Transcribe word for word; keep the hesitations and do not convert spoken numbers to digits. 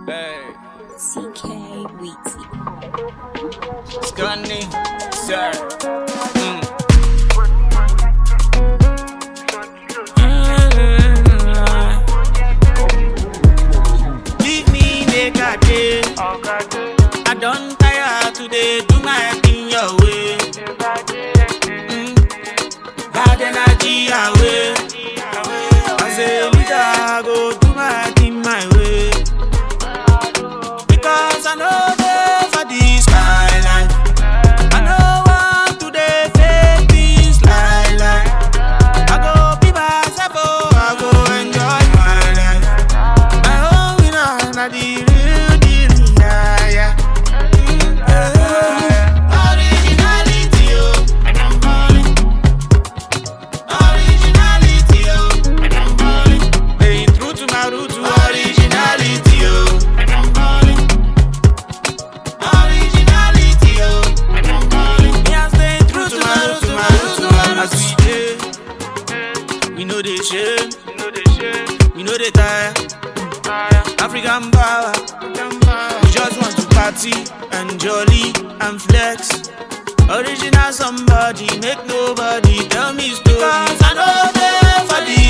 Hey. C K Weezy. Scunny, sir. Mm. Leave me, make a day. I don't tire today, do my thing your way. Mm. Bad energy away. I say, leader, go do my thing my way. Because I know they for this skyline. I know want to they fake this lie lie. I go be myself, oh, I go enjoy my life. My own winner, not the real deal, yeah, yeah. Mm, yeah. Originality, oh, and I'm calling. Originality, oh, and I'm calling. Staying true to my roots, to originality, oh, and I'm calling. Originality, oh, and I'm calling. Me, I stay true to my roots, to my roots, to my roots. As we dey, we know they shame, we know they tire. African power, we just want to party and jolly and flex. Original somebody, make nobody tell me story. Cause I know they for the